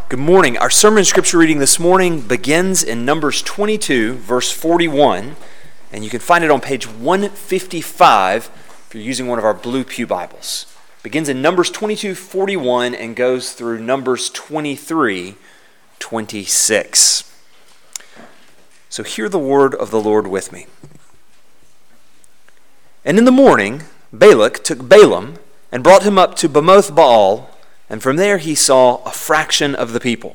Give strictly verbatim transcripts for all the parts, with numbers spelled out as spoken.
Good morning. Our sermon scripture reading this morning begins in Numbers twenty-two, verse forty-one, and you can find it on page one fifty-five if you're using one of our blue pew Bibles. It begins in Numbers twenty-two, forty-one and goes through Numbers twenty-three, twenty-six. So hear the word of the Lord with me. And in the morning, Balak took Balaam and brought him up to Bamoth Baal, and from there he saw a fraction of the people.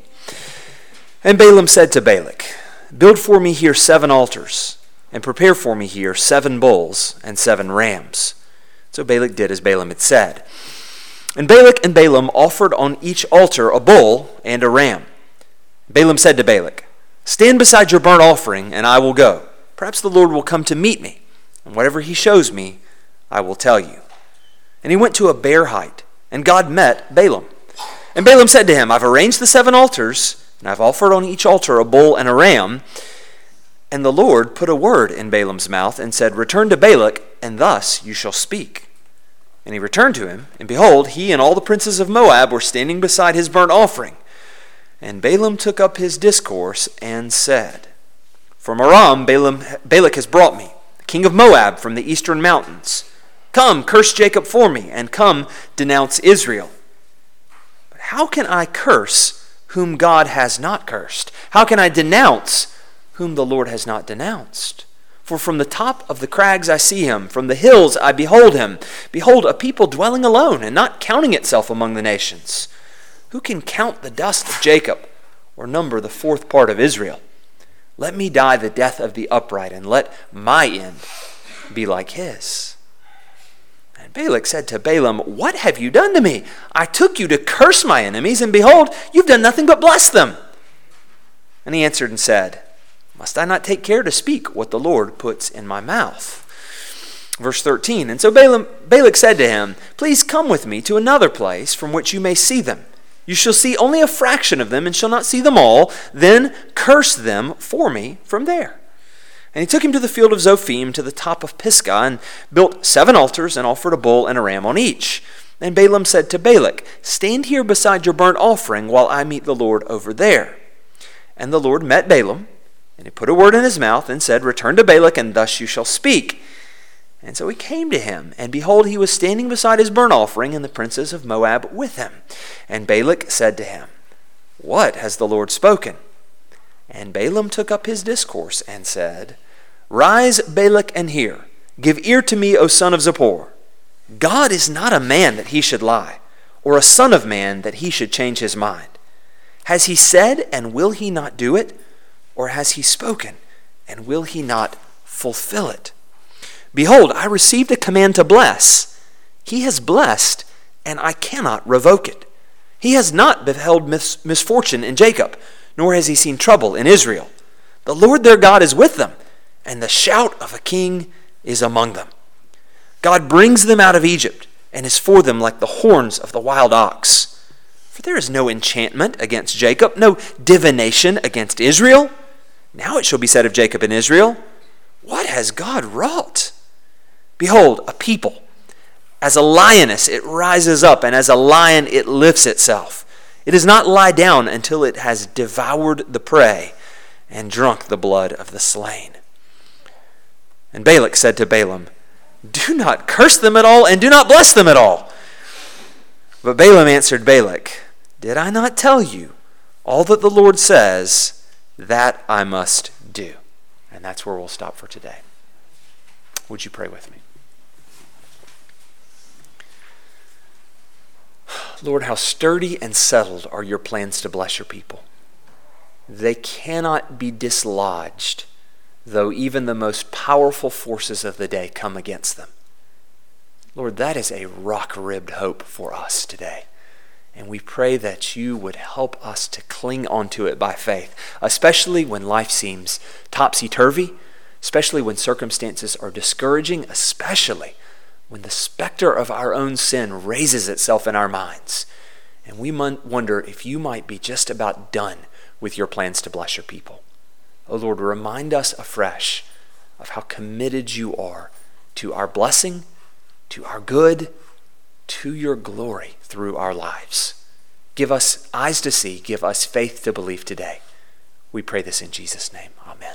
And Balaam said to Balak, "Build for me here seven altars, and prepare for me here seven bulls and seven rams." So Balak did as Balaam had said. And Balak and Balaam offered on each altar a bull and a ram. Balaam said to Balak, "Stand beside your burnt offering, and I will go. Perhaps the Lord will come to meet me, and whatever he shows me, I will tell you." And he went to a bare height, and God met Balaam. And Balaam said to him, "I've arranged the seven altars, and I've offered on each altar a bull and a ram." And the Lord put a word in Balaam's mouth and said, "Return to Balak, and thus you shall speak." And he returned to him, and behold, he and all the princes of Moab were standing beside his burnt offering. And Balaam took up his discourse and said, "From Aram Balaam, Balak has brought me, the king of Moab from the eastern mountains. Come, curse Jacob for me, and come, denounce Israel. But how can I curse whom God has not cursed? How can I denounce whom the Lord has not denounced? For from the top of the crags I see him, from the hills I behold him. Behold, a people dwelling alone, and not counting itself among the nations. Who can count the dust of Jacob, or number the fourth part of Israel? Let me die the death of the upright, and let my end be like his." And Balak said to Balaam, "What have you done to me? I took you to curse my enemies, and behold, you've done nothing but bless them." And he answered and said, "Must I not take care to speak what the Lord puts in my mouth?" Verse thirteen, and so Balaam, Balak said to him, "Please come with me to another place from which you may see them. You shall see only a fraction of them, and shall not see them all. Then curse them for me from there." And he took him to the field of Zophim, to the top of Pisgah, and built seven altars, and offered a bull and a ram on each. And Balaam said to Balak, "Stand here beside your burnt offering, while I meet the Lord over there." And the Lord met Balaam, and he put a word in his mouth, and said, "Return to Balak, and thus you shall speak." And so he came to him, and behold, he was standing beside his burnt offering, and the princes of Moab with him. And Balak said to him, "What has the Lord spoken?" And Balaam took up his discourse and said, "Rise, Balak, and hear. Give ear to me, O son of Zippor. God is not a man that he should lie, or a son of man that he should change his mind. Has he said, and will he not do it? Or has he spoken, and will he not fulfill it? Behold, I received a command to bless. He has blessed, and I cannot revoke it. He has not beheld mis- misfortune in Jacob, nor has he seen trouble in Israel. The Lord their God is with them, and the shout of a king is among them. God brings them out of Egypt, and is for them like the horns of the wild ox. For there is no enchantment against Jacob, no divination against Israel. Now it shall be said of Jacob and Israel, what has God wrought? Behold, a people. As a lioness it rises up, and as a lion it lifts itself. It does not lie down until it has devoured the prey and drunk the blood of the slain." And Balak said to Balaam, "Do not curse them at all, and do not bless them at all." But Balaam answered Balak, "Did I not tell you all that the Lord says, that I must do?" And that's where we'll stop for today. Would you pray with me? Lord, how sturdy and settled are your plans to bless your people. They cannot be dislodged, though even the most powerful forces of the day come against them. Lord, that is a rock-ribbed hope for us today. And we pray that you would help us to cling onto it by faith, especially when life seems topsy-turvy, especially when circumstances are discouraging, especially when the specter of our own sin raises itself in our minds, and we wonder if you might be just about done with your plans to bless your people. Oh Lord, remind us afresh of how committed you are to our blessing, to our good, to your glory through our lives. Give us eyes to see. Give us faith to believe today. We pray this in Jesus' name. Amen.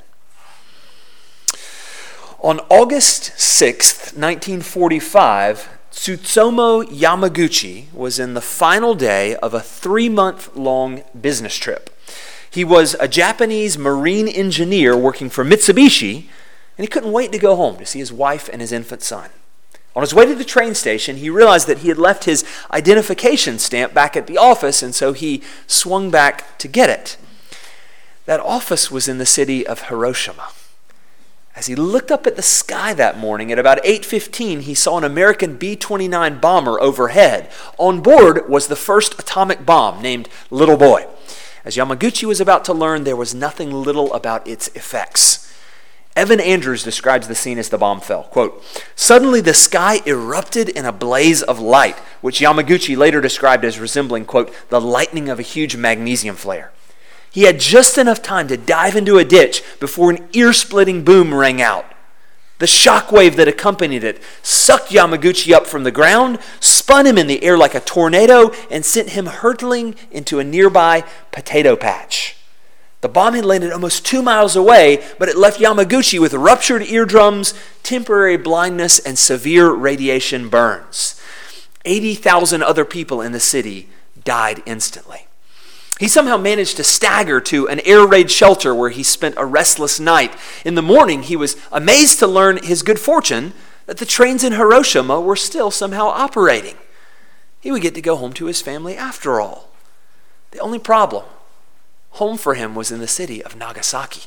On August sixth, nineteen forty-five, Tsutomu Yamaguchi was in the final day of a three-month-long business trip. He was a Japanese marine engineer working for Mitsubishi, and he couldn't wait to go home to see his wife and his infant son. On his way to the train station, he realized that he had left his identification stamp back at the office, and so he swung back to get it. That office was in the city of Hiroshima. As he looked up at the sky that morning at about eight fifteen, he saw an American B twenty-nine bomber overhead. On board was the first atomic bomb named Little Boy. As Yamaguchi was about to learn, there was nothing little about its effects. Evan Andrews describes the scene as the bomb fell. Quote, "Suddenly the sky erupted in a blaze of light, which Yamaguchi later described as resembling, quote, the lightning of a huge magnesium flare. He had just enough time to dive into a ditch before an ear-splitting boom rang out. The shock wave that accompanied it sucked Yamaguchi up from the ground, spun him in the air like a tornado, and sent him hurtling into a nearby potato patch. The bomb had landed almost two miles away, but it left Yamaguchi with ruptured eardrums, temporary blindness, and severe radiation burns. eighty thousand other people in the city died instantly. He somehow managed to stagger to an air raid shelter where he spent a restless night. In the morning, he was amazed to learn his good fortune that the trains in Hiroshima were still somehow operating. He would get to go home to his family after all. The only problem, home for him was in the city of Nagasaki.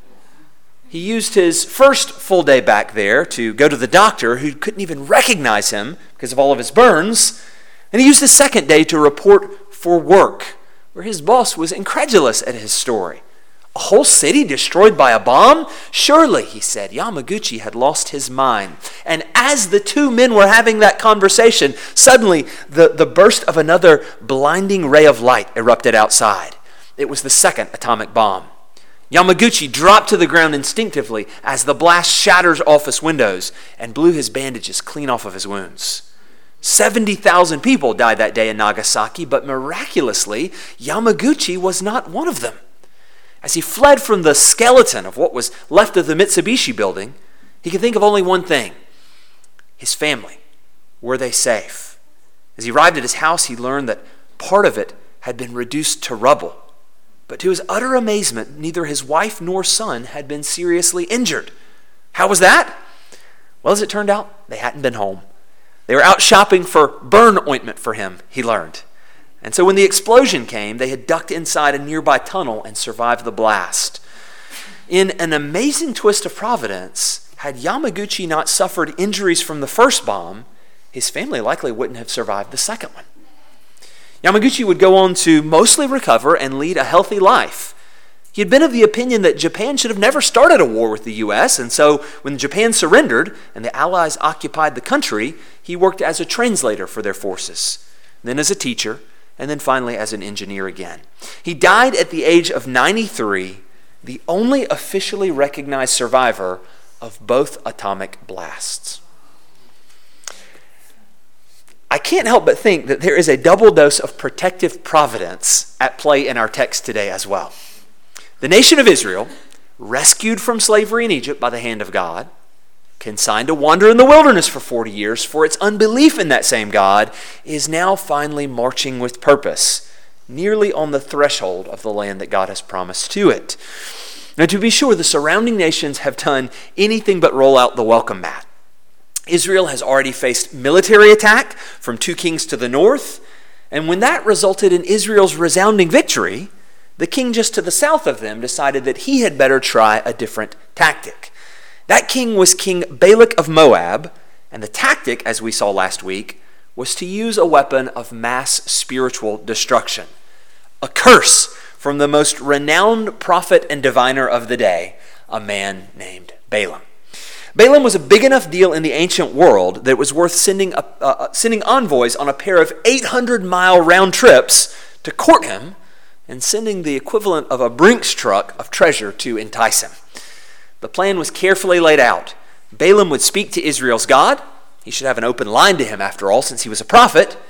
He used his first full day back there to go to the doctor, who couldn't even recognize him because of all of his burns. And he used his second day to report for work, where his boss was incredulous at his story. A whole city destroyed by a bomb? Surely, he said, Yamaguchi had lost his mind. And as the two men were having that conversation, suddenly the, the burst of another blinding ray of light erupted outside. It was the second atomic bomb. Yamaguchi dropped to the ground instinctively as the blast shattered office windows and blew his bandages clean off of his wounds. seventy thousand people died that day in Nagasaki, but miraculously, Yamaguchi was not one of them. As he fled from the skeleton of what was left of the Mitsubishi building, he could think of only one thing: his family. Were they safe? As he arrived at his house, he learned that part of it had been reduced to rubble. But to his utter amazement, neither his wife nor son had been seriously injured. How was that? Well, as it turned out, they hadn't been home. They were out shopping for burn ointment for him, he learned. And so when the explosion came, they had ducked inside a nearby tunnel and survived the blast. In an amazing twist of providence, had Yamaguchi not suffered injuries from the first bomb, his family likely wouldn't have survived the second one. Yamaguchi would go on to mostly recover and lead a healthy life. He had been of the opinion that Japan should have never started a war with the U S, and so when Japan surrendered and the Allies occupied the country, he worked as a translator for their forces, then as a teacher, and then finally as an engineer again. He died at the age of ninety-three, the only officially recognized survivor of both atomic blasts. I can't help but think that there is a double dose of protective providence at play in our text today as well. The nation of Israel, rescued from slavery in Egypt by the hand of God, consigned to wander in the wilderness for forty years for its unbelief in that same God, is now finally marching with purpose, nearly on the threshold of the land that God has promised to it. Now, to be sure, the surrounding nations have done anything but roll out the welcome mat. Israel has already faced military attack from two kings to the north, and when that resulted in Israel's resounding victory, the king just to the south of them decided that he had better try a different tactic. That king was King Balak of Moab, and the tactic, as we saw last week, was to use a weapon of mass spiritual destruction. A curse from the most renowned prophet and diviner of the day, a man named Balaam. Balaam was a big enough deal in the ancient world that it was worth sending, a, uh, sending envoys on a pair of eight hundred mile round trips to court him and sending the equivalent of a Brinks truck of treasure to entice him. The plan was carefully laid out. Balaam would speak to Israel's God. He should have an open line to him after all, since he was a prophet.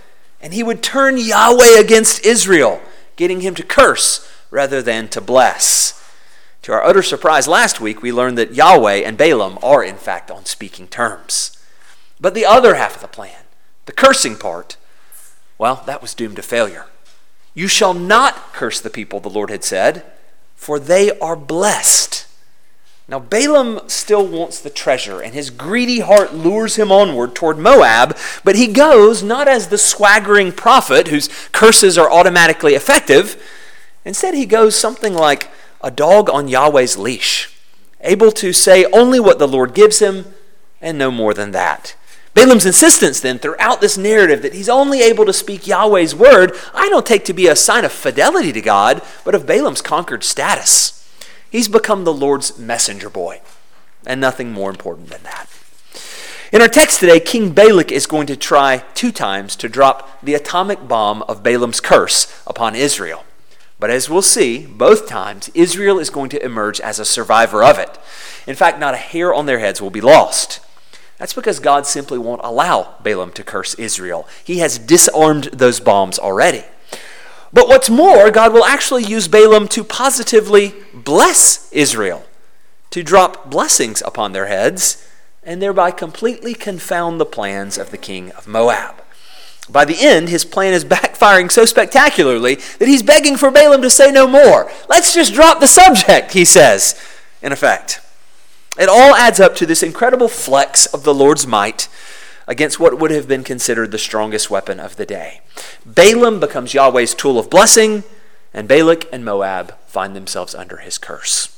and he would turn Yahweh against Israel, getting him to curse rather than to bless. To our utter surprise, last week we learned that Yahweh and Balaam are in fact on speaking terms. But the other half of the plan, the cursing part, well, that was doomed to failure. You shall not curse the people, the Lord had said, for they are blessed. Now Balaam still wants the treasure, and his greedy heart lures him onward toward Moab, but he goes not as the swaggering prophet whose curses are automatically effective. Instead, he goes something like a dog on Yahweh's leash, able to say only what the Lord gives him and no more than that. Balaam's insistence then throughout this narrative that he's only able to speak Yahweh's word, I don't take to be a sign of fidelity to God, but of Balaam's conquered status. He's become the Lord's messenger boy, and nothing more important than that. In our text today, King Balak is going to try two times to drop the atomic bomb of Balaam's curse upon Israel. But as we'll see, both times, Israel is going to emerge as a survivor of it. In fact, not a hair on their heads will be lost. That's because God simply won't allow Balaam to curse Israel. He has disarmed those bombs already. But what's more, God will actually use Balaam to positively bless Israel, to drop blessings upon their heads, and thereby completely confound the plans of the king of Moab. By the end, his plan is backfiring so spectacularly that he's begging for Balaam to say no more. Let's just drop the subject, he says, in effect. It all adds up to this incredible flex of the Lord's might against what would have been considered the strongest weapon of the day. Balaam becomes Yahweh's tool of blessing, and Balak and Moab find themselves under his curse.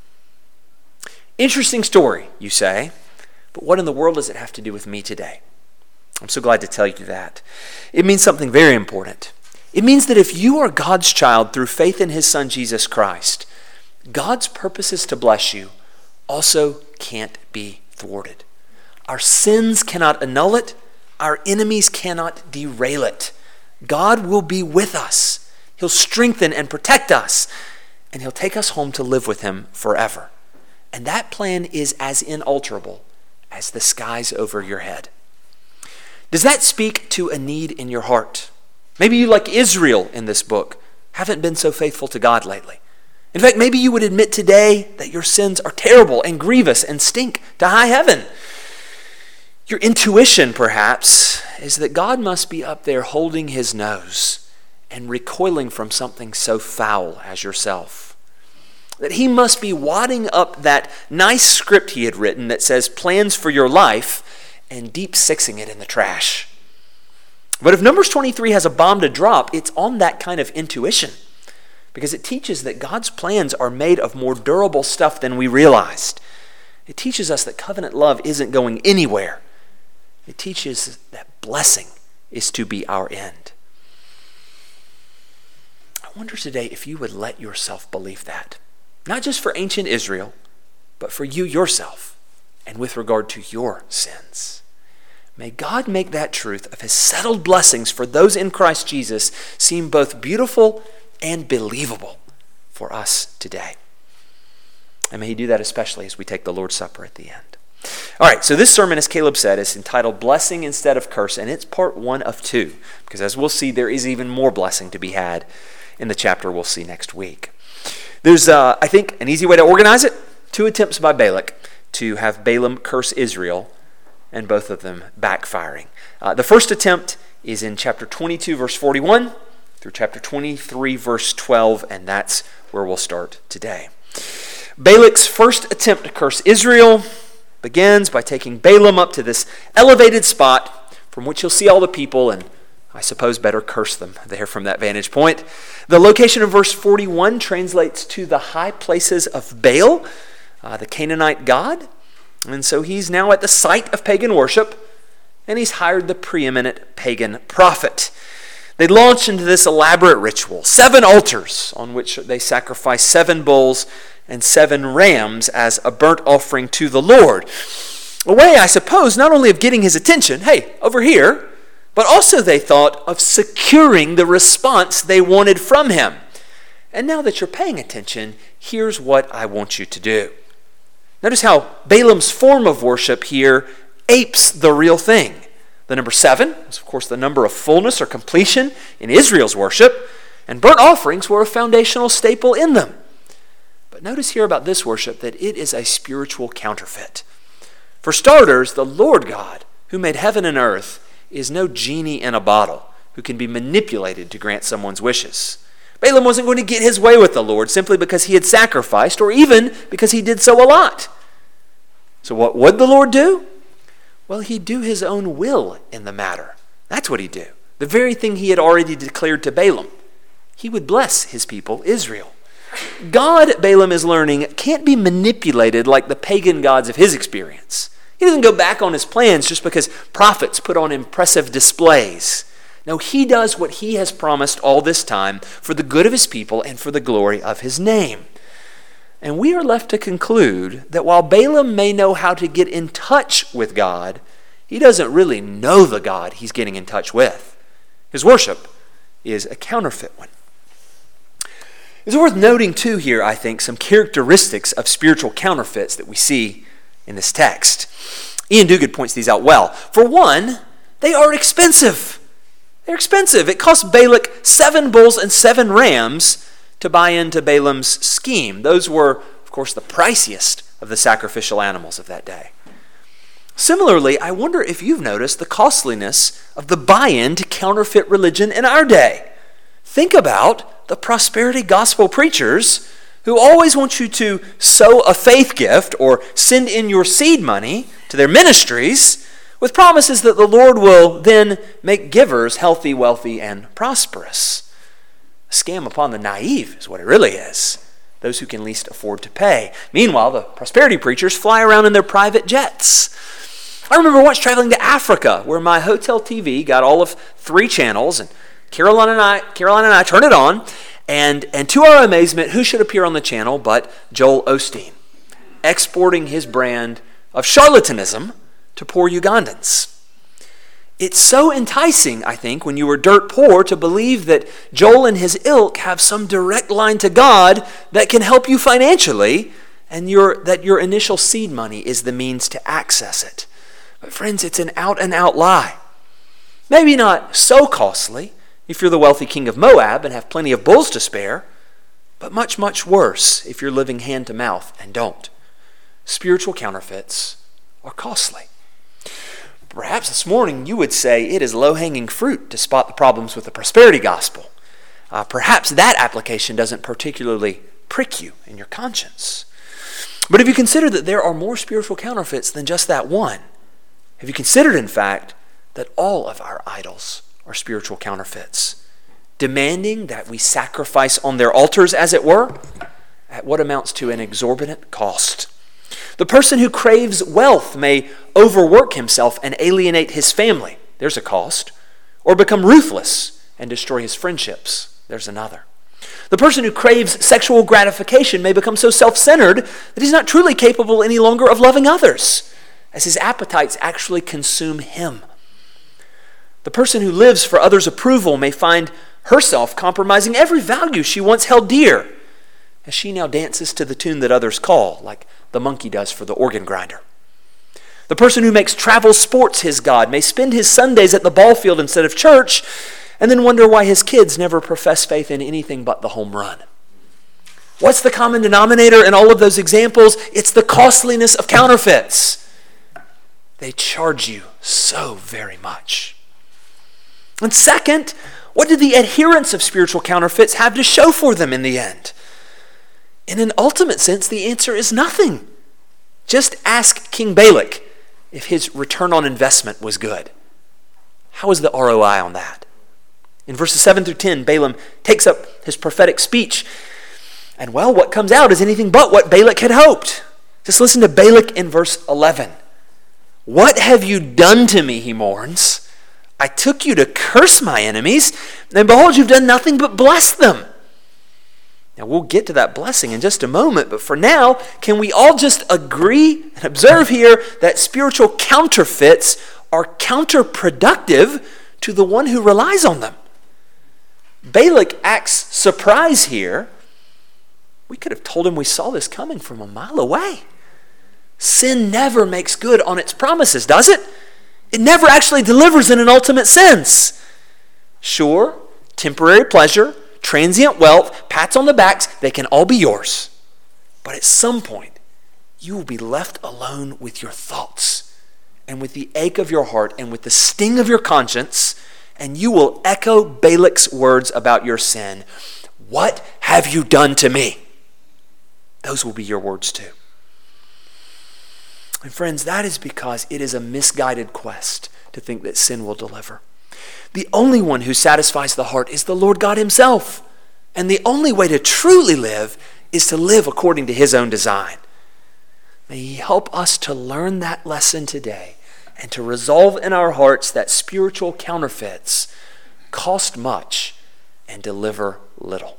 Interesting story, you say, but what in the world does it have to do with me today? I'm so glad to tell you that. It means something very important. It means that if you are God's child through faith in his Son, Jesus Christ, God's purposes to bless you also can't be thwarted. Our sins cannot annul it. Our enemies cannot derail it. God will be with us. He'll strengthen and protect us, and he'll take us home to live with him forever. And that plan is as inalterable as the skies over your head. Does that speak to a need in your heart? Maybe you, like Israel in this book, haven't been so faithful to God lately. In fact, maybe you would admit today that your sins are terrible and grievous and stink to high heaven. Your intuition, perhaps, is that God must be up there holding his nose and recoiling from something so foul as yourself. That he must be wadding up that nice script he had written that says plans for your life and deep sixing it in the trash. But if Numbers twenty-three has a bomb to drop, it's on that kind of intuition, because it teaches that God's plans are made of more durable stuff than we realized. It teaches us that covenant love isn't going anywhere. It teaches that blessing is to be our end. I wonder today if you would let yourself believe that. Not just for ancient Israel, but for you yourself and with regard to your sins. May God make that truth of his settled blessings for those in Christ Jesus seem both beautiful and believable for us today. And may he do that especially as we take the Lord's Supper at the end. All right, so this sermon, as Caleb said, is entitled Blessing Instead of Curse, and it's part one of two, because as we'll see, there is even more blessing to be had in the chapter we'll see next week. There's, uh, I think, an easy way to organize it. Two attempts by Balak to have Balaam curse Israel, and both of them backfiring. Uh, the first attempt is in chapter twenty-two, verse forty-one, through chapter twenty-three, verse twelve, and that's where we'll start today. Balak's first attempt to curse Israel begins by taking Balaam up to this elevated spot from which he'll see all the people and, I suppose, better curse them there from that vantage point. The location of verse forty-one translates to the high places of Baal, uh, the Canaanite god. And so he's now at the site of pagan worship, and he's hired the preeminent pagan prophet. They launch into this elaborate ritual, seven altars on which they sacrifice seven bulls and seven rams as a burnt offering to the Lord. A way, I suppose, not only of getting his attention, hey, over here, but also they thought of securing the response they wanted from him. And now that you're paying attention, here's what I want you to do. Notice how Balaam's form of worship here apes the real thing. The number seven was, of course, the number of fullness or completion in Israel's worship, and burnt offerings were a foundational staple in them. But notice here about this worship that it is a spiritual counterfeit. For starters, the Lord God, who made heaven and earth, is no genie in a bottle who can be manipulated to grant someone's wishes. Balaam wasn't going to get his way with the Lord simply because he had sacrificed, or even because he did so a lot. So what would the Lord do? Well, he'd do his own will in the matter. That's what he'd do. The very thing he had already declared to Balaam. He would bless his people, Israel. God, Balaam is learning, can't be manipulated like the pagan gods of his experience. He doesn't go back on his plans just because prophets put on impressive displays. No, he does what he has promised all this time for the good of his people and for the glory of his name. And we are left to conclude that while Balaam may know how to get in touch with God, he doesn't really know the God he's getting in touch with. His worship is a counterfeit one. It's worth noting too here, I think, some characteristics of spiritual counterfeits that we see in this text. Ian Duguid points these out well. For one, they are expensive. They're expensive. It cost Balak seven bulls and seven rams to buy into Balaam's scheme. Those were, of course, the priciest of the sacrificial animals of that day. Similarly, I wonder if you've noticed the costliness of the buy-in to counterfeit religion in our day. Think about the prosperity gospel preachers who always want you to sow a faith gift or send in your seed money to their ministries with promises that the Lord will then make givers healthy, wealthy, and prosperous. A scam upon the naive is what it really is. Those who can least afford to pay. Meanwhile, the prosperity preachers fly around in their private jets. I remember once traveling to Africa where my hotel T V got all of three channels, and Caroline and I, Caroline and I turned it on, and, and to our amazement, who should appear on the channel but Joel Osteen, exporting his brand of charlatanism to poor Ugandans. It's so enticing, I think, when you are dirt poor to believe that Joel and his ilk have some direct line to God that can help you financially, and your, that your initial seed money is the means to access it. But friends, it's an out-and-out lie. Maybe not so costly if you're the wealthy king of Moab and have plenty of bulls to spare, but much, much worse if you're living hand to mouth and don't. Spiritual counterfeits are costly. Perhaps this morning you would say it is low-hanging fruit to spot the problems with the prosperity gospel. Uh, perhaps that application doesn't particularly prick you in your conscience. But if you consider that there are more spiritual counterfeits than just that one, have you considered, in fact, that all of our idols are spiritual counterfeits, demanding that we sacrifice on their altars, as it were, at what amounts to an exorbitant cost? The person who craves wealth may overwork himself and alienate his family. There's a cost. Or become ruthless and destroy his friendships. There's another. The person who craves sexual gratification may become so self-centered that he's not truly capable any longer of loving others, as his appetites actually consume him. The person who lives for others' approval may find herself compromising every value she once held dear, as she now dances to the tune that others call, like the monkey does for the organ grinder. The person who makes travel sports his god may spend his Sundays at the ball field instead of church, and then wonder why his kids never profess faith in anything but the home run. What's the common denominator in all of those examples? It's the costliness of counterfeits. They charge you so very much. And second, what do the adherents of spiritual counterfeits have to show for them in the end? In an ultimate sense, the answer is nothing. Just ask King Balak if his return on investment was good. How is the R O I on that? In verses seven through ten, Balaam takes up his prophetic speech. And well, what comes out is anything but what Balak had hoped. Just listen to Balak in verse eleven. What have you done to me, he mourns. I took you to curse my enemies, and behold, you've done nothing but bless them. Now, we'll get to that blessing in just a moment, but for now, can we all just agree and observe here that spiritual counterfeits are counterproductive to the one who relies on them? Balak acts surprised here. We could have told him we saw this coming from a mile away. Sin never makes good on its promises, does it? It never actually delivers in an ultimate sense. Sure, temporary pleasure, transient wealth, pats on the backs, they can all be yours. But at some point, you will be left alone with your thoughts and with the ache of your heart and with the sting of your conscience, and you will echo Balak's words about your sin. What have you done to me? Those will be your words too. And friends, that is because it is a misguided quest to think that sin will deliver. The only one who satisfies the heart is the Lord God himself. And the only way to truly live is to live according to his own design. May he help us to learn that lesson today and to resolve in our hearts that spiritual counterfeits cost much and deliver little.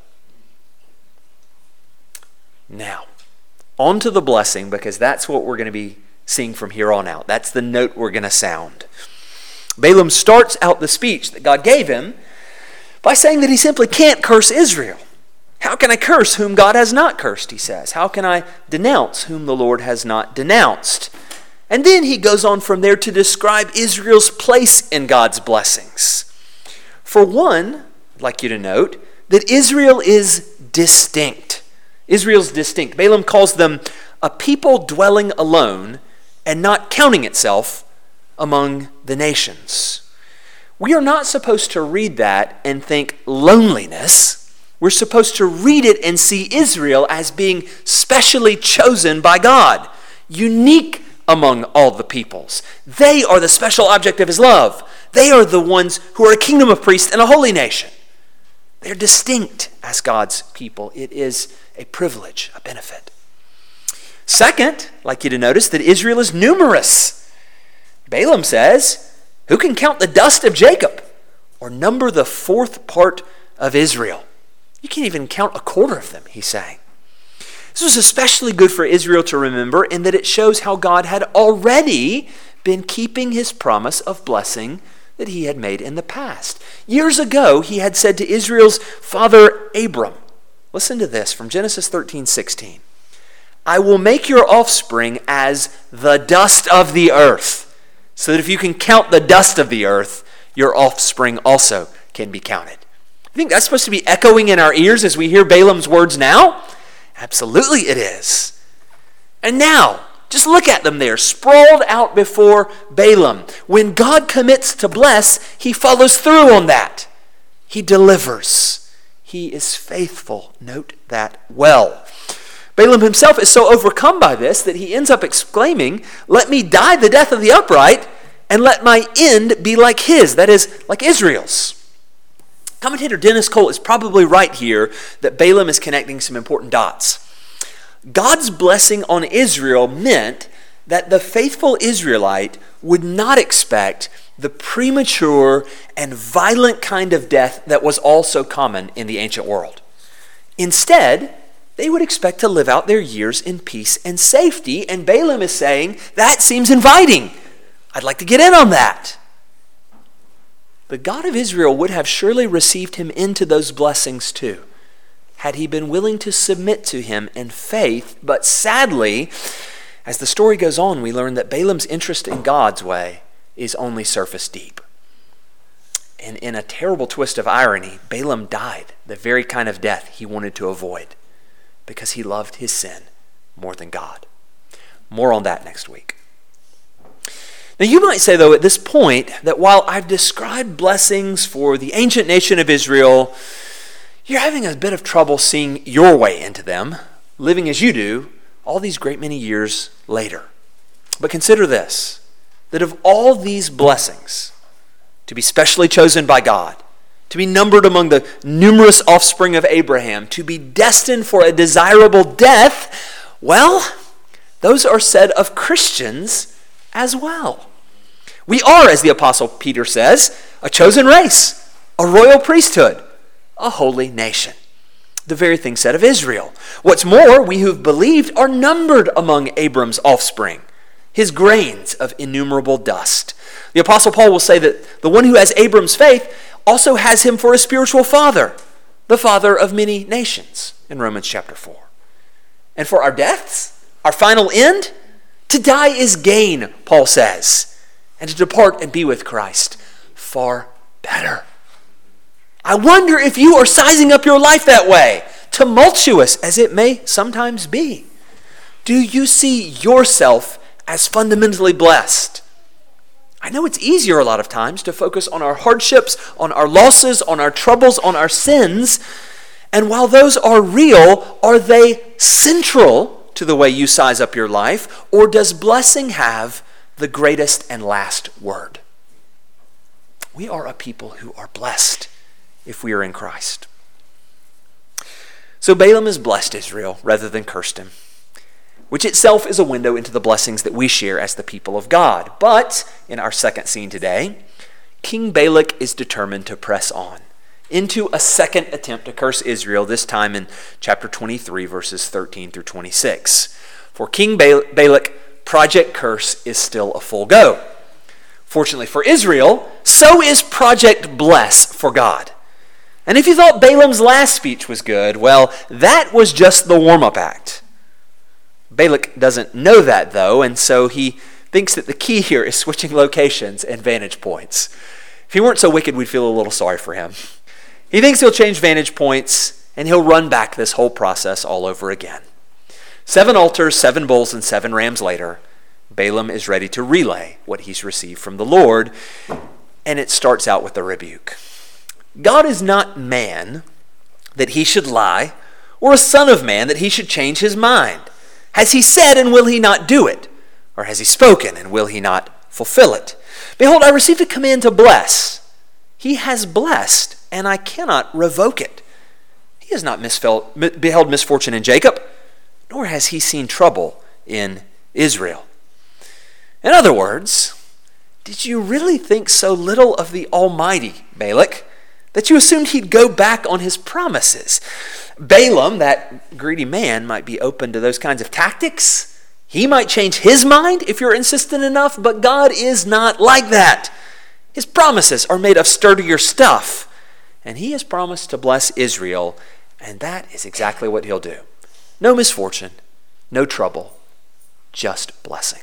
Now, on to the blessing, because that's what we're going to be seeing from here on out. That's the note we're going to sound. Balaam starts out the speech that God gave him by saying that he simply can't curse Israel. How can I curse whom God has not cursed, he says. How can I denounce whom the Lord has not denounced? And then he goes on from there to describe Israel's place in God's blessings. For one, I'd like you to note that Israel is distinct. Israel's distinct. Balaam calls them a people dwelling alone and not counting itself among the nations. We are not supposed to read that and think loneliness. We're supposed to read it and see Israel as being specially chosen by God, unique among all the peoples. They are the special object of his love. They are the ones who are a kingdom of priests and a holy nation. They're distinct as God's people. It is a privilege, a benefit. Second, I'd like you to notice that Israel is numerous. Balaam says, who can count the dust of Jacob or number the fourth part of Israel? You can't even count a quarter of them, he's saying. This was especially good for Israel to remember in that it shows how God had already been keeping his promise of blessing that he had made in the past. Years ago, he had said to Israel's father Abram, listen to this from Genesis thirteen sixteen. I will make your offspring as the dust of the earth, so that if you can count the dust of the earth, your offspring also can be counted. You think that's supposed to be echoing in our ears as we hear Balaam's words now? Absolutely it is. And now, just look at them there, sprawled out before Balaam. When God commits to bless, he follows through on that. He delivers. He is faithful. Note that well. Balaam himself is so overcome by this that he ends up exclaiming, let me die the death of the upright, and let my end be like his, that is, like Israel's. Commentator Dennis Cole is probably right here that Balaam is connecting some important dots. God's blessing on Israel meant that the faithful Israelite would not expect the premature and violent kind of death that was also common in the ancient world. Instead, they would expect to live out their years in peace and safety, and Balaam is saying, that seems inviting. I'd like to get in on that. The God of Israel would have surely received him into those blessings too, had he been willing to submit to him in faith. But sadly, as the story goes on, we learn that Balaam's interest in God's way is only surface deep. And in a terrible twist of irony, Balaam died the very kind of death he wanted to avoid because he loved his sin more than God. More on that next week. Now you might say, though, at this point, that while I've described blessings for the ancient nation of Israel, you're having a bit of trouble seeing your way into them, living as you do all these great many years later. But consider this, that of all these blessings, to be specially chosen by God, to be numbered among the numerous offspring of Abraham, to be destined for a desirable death, well, those are said of Christians as well. We are, as the Apostle Peter says, a chosen race, a royal priesthood, a holy nation. The very thing said of Israel. What's more, we who've believed are numbered among Abram's offspring, his grains of innumerable dust. The Apostle Paul will say that the one who has Abram's faith also has him for a spiritual father, the father of many nations, in Romans chapter four. And for our deaths, our final end, to die is gain, Paul says. and to depart and be with Christ far better. I wonder if you are sizing up your life that way, tumultuous as it may sometimes be. Do you see yourself as fundamentally blessed? I know it's easier a lot of times to focus on our hardships, on our losses, on our troubles, on our sins. And while those are real, are they central to the way you size up your life? Or does blessing have the greatest and last word? We are a people who are blessed if we are in Christ. So Balaam has blessed Israel rather than cursed him, which itself is a window into the blessings that we share as the people of God. But in our second scene today, King Balak is determined to press on into a second attempt to curse Israel, this time in chapter twenty-three, verses thirteen through twenty-six. For King Balak, Project Curse is still a full go. Fortunately for Israel, so is Project Bless for God. And if you thought Balaam's last speech was good, well, that was just the warm-up act. Balak doesn't know that, though, and so he thinks that the key here is switching locations and vantage points. If he weren't so wicked, we'd feel a little sorry for him. He thinks he'll change vantage points, and he'll run back this whole process all over again. Seven altars, seven bulls, and seven rams later, Balaam is ready to relay what he's received from the Lord, and it starts out with a rebuke. God is not man that he should lie, or a son of man that he should change his mind. Has he said, and will he not do it? Or has he spoken, and will he not fulfill it? Behold, I received a command to bless. He has blessed, and I cannot revoke it. He has not misfelt, beheld misfortune in Jacob, nor has he seen trouble in Israel. In other words, did you really think so little of the Almighty, Balak, that you assumed he'd go back on his promises? Balaam, that greedy man, might be open to those kinds of tactics. He might change his mind if you're insistent enough, but God is not like that. His promises are made of sturdier stuff, and he has promised to bless Israel, and that is exactly what he'll do. No misfortune, no trouble, just blessing.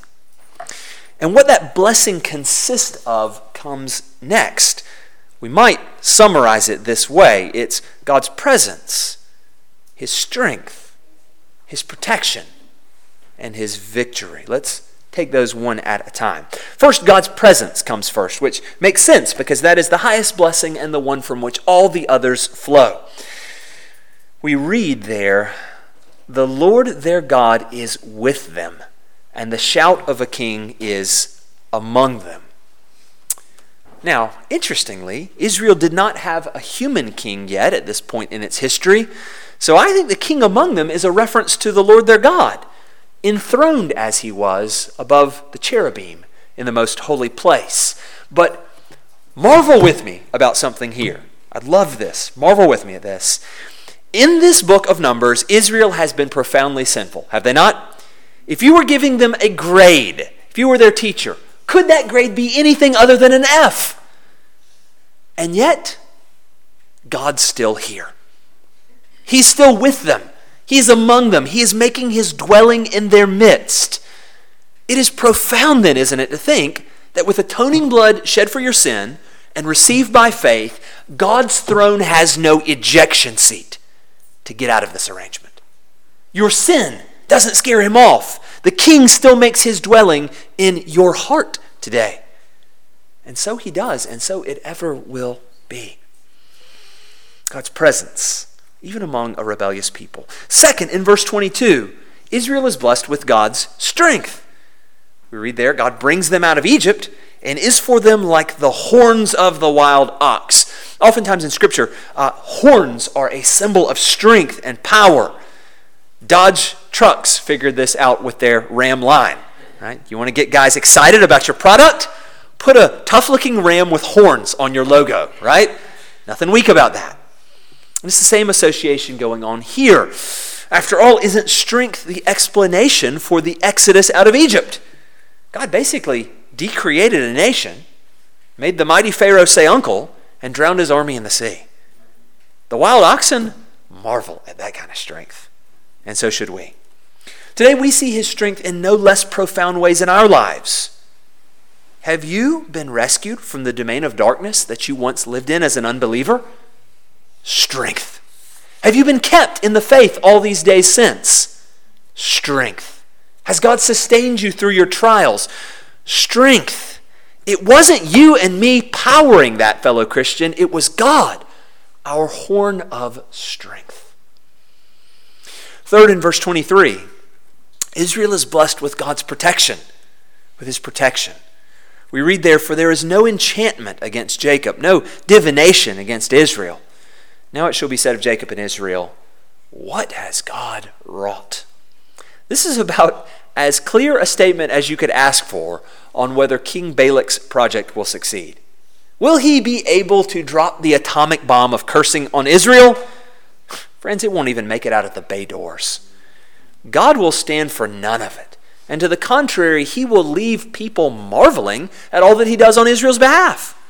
And what that blessing consists of comes next. We might summarize it this way. It's God's presence, his strength, his protection, and his victory. Let's take those one at a time. First, God's presence comes first, which makes sense because that is the highest blessing and the one from which all the others flow. We read there, the Lord their God is with them, and the shout of a king is among them. Now, interestingly, Israel did not have a human king yet at this point in its history, so I think the king among them is a reference to the Lord their God, enthroned as he was above the cherubim in the most holy place. But marvel with me about something here. I love this. Marvel with me at this. In this book of Numbers, Israel has been profoundly sinful, have they not? If you were giving them a grade, if you were their teacher, could that grade be anything other than an F? And yet, God's still here. He's still with them. He's among them. He is making his dwelling in their midst. It is profound then, isn't it, to think that with atoning blood shed for your sin and received by faith, God's throne has no ejection seat to get out of this arrangement. Your sin doesn't scare him off. The king still makes his dwelling in your heart today. And so he does, and so it ever will be. God's presence, even among a rebellious people. Second, in verse twenty-two, Israel is blessed with God's strength. We read there, God brings them out of Egypt and is for them like the horns of the wild ox. Oftentimes in Scripture, uh, horns are a symbol of strength and power. Dodge Trucks figured this out with their Ram line. Right? You want to get guys excited about your product? Put a tough-looking ram with horns on your logo, right? Nothing weak about that. And it's the same association going on here. After all, isn't strength the explanation for the exodus out of Egypt? God basically decreated a nation, made the mighty Pharaoh say uncle, and drowned his army in the sea. The wild oxen marvel at that kind of strength, and so should we. Today we see his strength in no less profound ways in our lives. Have you been rescued from the domain of darkness that you once lived in as an unbeliever? Strength. Have you been kept in the faith all these days since? Strength. Has God sustained you through your trials? Strength. It wasn't you and me powering that, fellow Christian. It was God, our horn of strength. Third, in verse twenty-three, Israel is blessed with God's protection, with his protection. We read there, for there is no enchantment against Jacob, no divination against Israel. Now it shall be said of Jacob and Israel, what has God wrought? This is about as clear a statement as you could ask for on whether King Balak's project will succeed. Will he be able to drop the atomic bomb of cursing on Israel? Friends, it won't even make it out of the bay doors. God will stand for none of it. And to the contrary, he will leave people marveling at all that he does on Israel's behalf.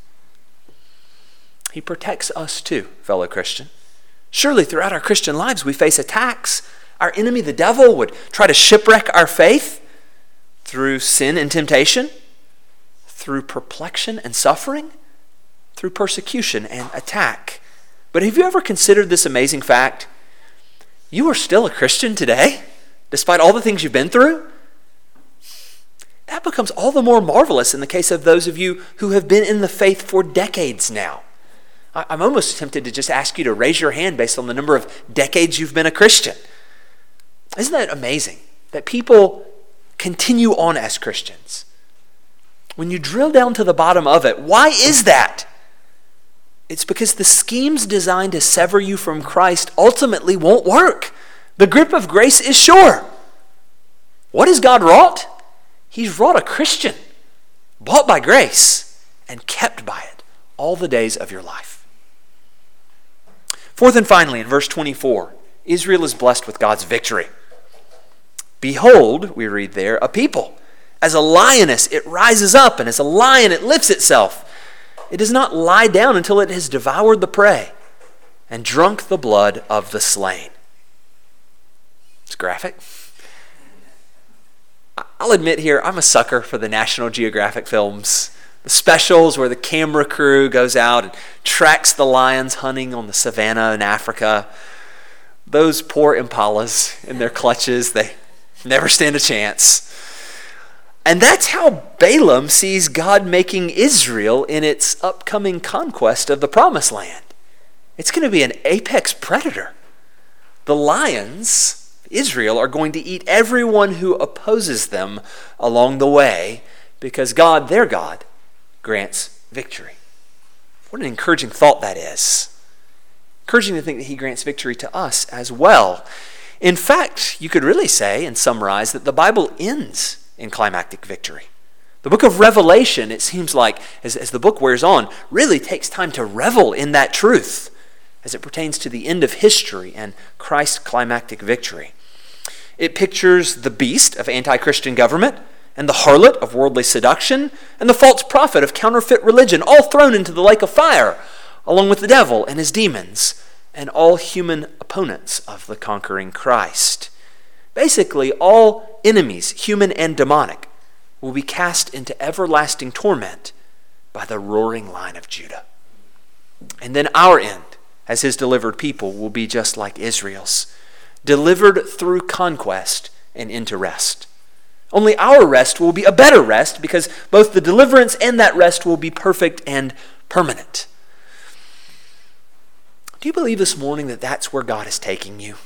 He protects us too, fellow Christian. Surely throughout our Christian lives we face attacks. Our enemy, the devil, would try to shipwreck our faith through sin and temptation, through perplexion and suffering, through persecution and attack. But have you ever considered this amazing fact? You are still a Christian today, despite all the things you've been through. That becomes all the more marvelous in the case of those of you who have been in the faith for decades now. I'm almost tempted to just ask you to raise your hand based on the number of decades you've been a Christian. Isn't that amazing that people continue on as Christians? When you drill down to the bottom of it, why is that? It's because the schemes designed to sever you from Christ ultimately won't work. The grip of grace is sure. What has God wrought? He's wrought a Christian, bought by grace and kept by it all the days of your life. Fourth and finally, in verse twenty-four, Israel is blessed with God's victory. Behold, we read there, a people. As a lioness, it rises up, and as a lion, it lifts itself. It does not lie down until it has devoured the prey and drunk the blood of the slain. It's graphic. I'll admit here, I'm a sucker for the National Geographic films. The specials where the camera crew goes out and tracks the lions hunting on the savannah in Africa. Those poor impalas in their clutches, they never stand a chance. And that's how Balaam sees God making Israel in its upcoming conquest of the Promised Land. It's going to be an apex predator. The lions, Israel, are going to eat everyone who opposes them along the way because God, their God, grants victory. What an encouraging thought that is. Encouraging to think that he grants victory to us as well. In fact, you could really say and summarize that the Bible ends in climactic victory. The book of Revelation, it seems like, as, as the book wears on, really takes time to revel in that truth as it pertains to the end of history and Christ's climactic victory. It pictures the beast of anti-Christian government and the harlot of worldly seduction and the false prophet of counterfeit religion, all thrown into the lake of fire, along with the devil and his demons and all human opponents of the conquering Christ. Basically, all enemies, human and demonic, will be cast into everlasting torment by the roaring lion of Judah. And then our end, as his delivered people, will be just like Israel's, delivered through conquest and into rest. Only our rest will be a better rest because both the deliverance and that rest will be perfect and permanent. Do you believe this morning that that's where God is taking you?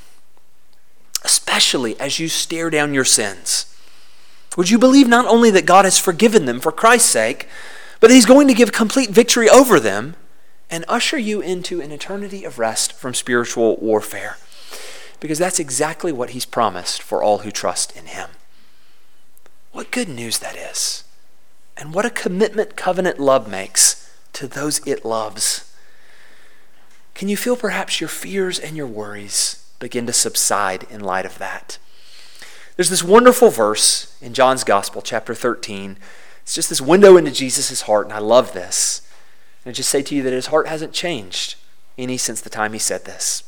Especially as you stare down your sins. Would you believe not only that God has forgiven them for Christ's sake, but that he's going to give complete victory over them and usher you into an eternity of rest from spiritual warfare? Because that's exactly what he's promised for all who trust in him. What good news that is. And what a commitment covenant love makes to those it loves. Can you feel perhaps your fears and your worries begin to subside in light of that? There's this wonderful verse in John's Gospel, chapter thirteen. It's just this window into Jesus' heart, and I love this. And I just say to you that his heart hasn't changed any since the time he said this.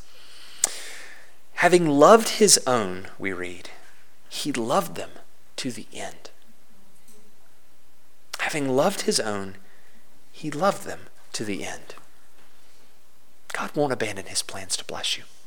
Having loved his own, we read, he loved them to the end. having loved his own, he loved them to the end. God won't abandon his plans to bless you.